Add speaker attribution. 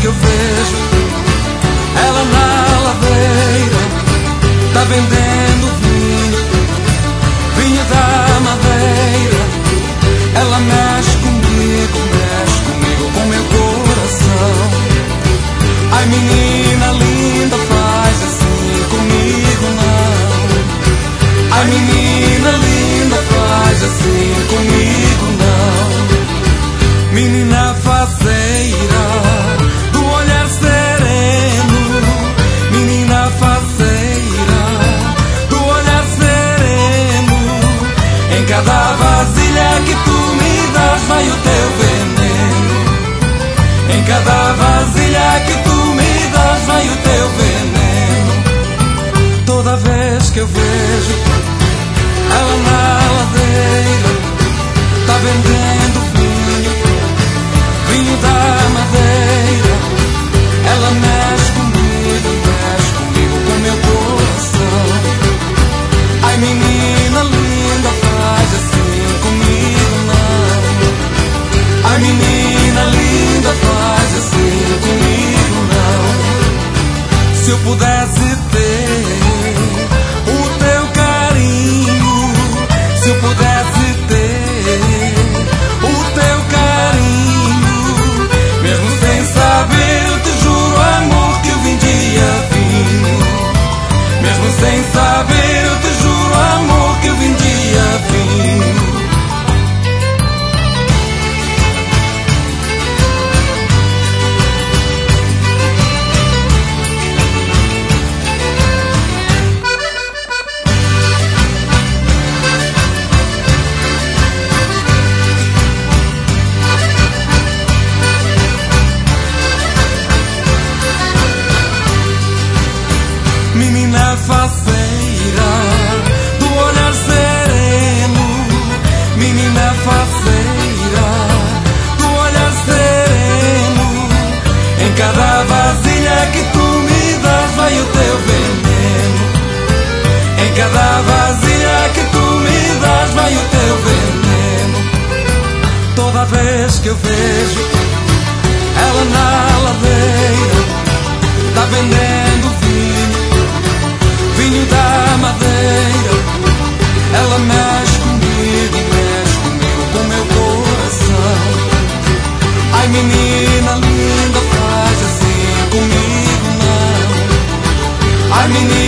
Speaker 1: que eu vejo ela na ladeira, tá vendendo vinho, vinho da madeira. Ela mexe comigo com meu coração. Ai, menina linda, faz assim comigo não. Ai, menina linda, faz assim comigo não. Menina faceira, do olhar sereno. Menina faceira, do olhar sereno. Em cada vasilha que tu me das vai o teu veneno. Em cada vasilha que tu me das vai o teu veneno. Toda vez que eu vejo ela na ladeira, tá vendendo vinho, vinho da madeira. Ela mexe comigo com meu coração. Ai, menina linda, faz assim comigo não. Ai, menina linda, faz assim comigo não. Se eu pudesse ter o teu carinho, se eu pudesse ter o teu carinho, mesmo sem saber, eu te juro, amor, que eu vendia vinho. Mesmo sem saber, eu te juro, amor, que eu vendia vinho. Menina faceira, do olhar sereno. Menina faceira, do olhar sereno. Em cada vasilha que tu me das vai o teu veneno. Em cada vasilha que tu me das vai o teu veneno. Toda vez que eu vejo ela na ladeira, tá vendendo vinho, vinho da madeira. Ela mexe comigo com meu coração. Ai, menina linda, faz assim comigo não. Ai, menina